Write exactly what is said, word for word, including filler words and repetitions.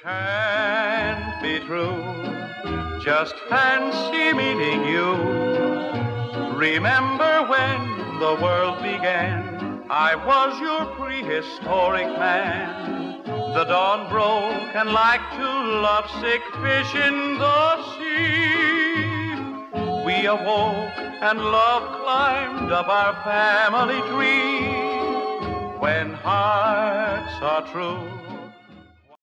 can't be true. Just fancy meeting you. Remember when the world began, I was your prehistoric man. The dawn broke and like two lovesick fish in the sea, we awoke and love climbed up our family tree. When hearts are true,